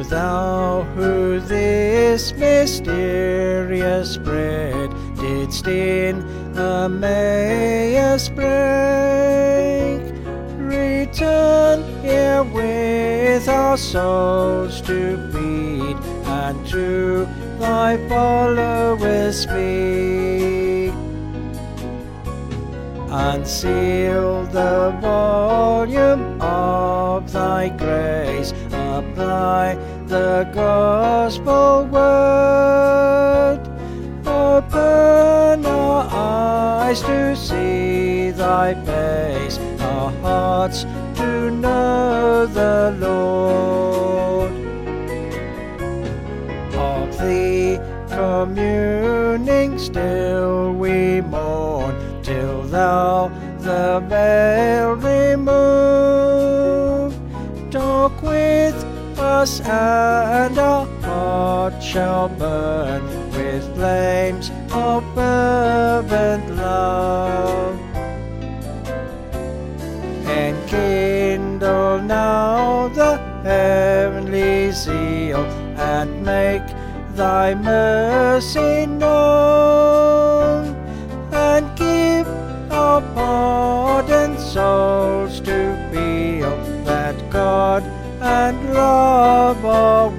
Thou who this mysterious bread didst in Emmaus break, return here with our souls to feed, and to thy followers speak. Unseal the volume of thy grace, apply the gospel word. Open our eyes to see thy face, our hearts to know the Lord. Of thee communing still we mourn, till thou the veil remove. Talk with us, and our hearts shall burn with flames of fervent love. Enkindle now the heavenly zeal, and make thy mercy known, and give our pardoned souls to feel that God and love are